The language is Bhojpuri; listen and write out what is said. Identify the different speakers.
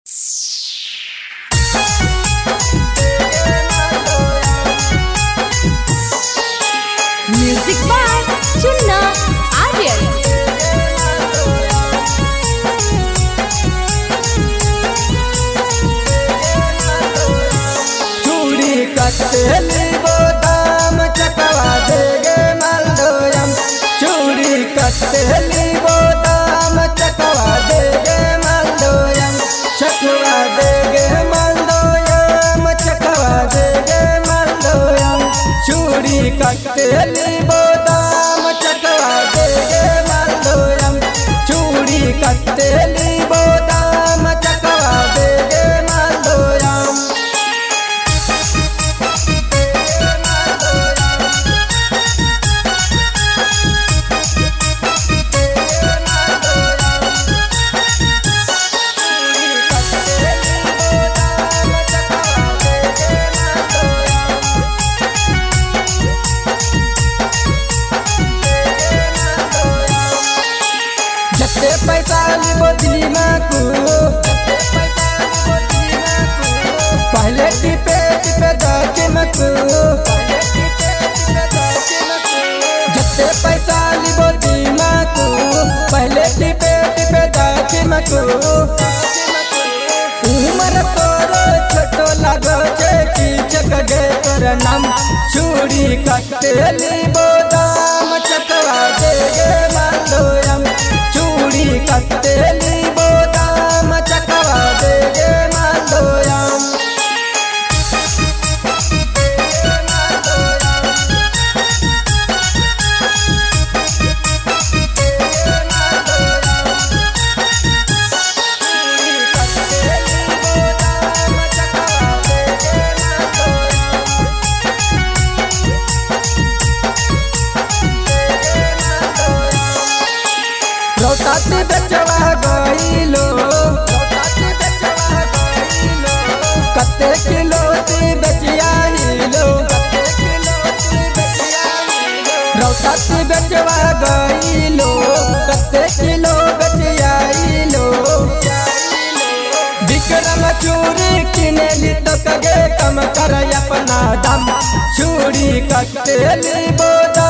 Speaker 1: Music by Chunna Aryan.
Speaker 2: चूड़ी कटली बोदाम चकवा देगे मालदोयम। चूड़ी कटली बोदाम चकवा देगे मालदोयम। चकवा देगे मालदोयम चकवा देगे मालदोयम। चूड़ी कटली बोदाम चकवा देगे मालदोयम। चूड़ी कटली बोदाम चकवा देगे मालदोयम। जत्ते पैसा लिबो दिमाकू पहले टिपे टिपे जाके मकू। जत्ते पैसा लिबो दिमाकू पहले टिपे टिपे जाके मकू। उमर तोरो छोटो लागो छे की चकगे तोर नाम। चूड़ी कटली बोदाम चकवा देगे मालदोयम। चूड़ी कटली बोदाम चकवा देगे मालदोयम। रोटाती बेचवा गईलो कत्ते किलो ती बेचियाहिलो। रोटाती बेचवा गईलो कत्ते किलो बेचियाहिलो। विक्रम चूड़ी किनेली तो कगे कम कर अपना दम। चूड़ी कटली बोदा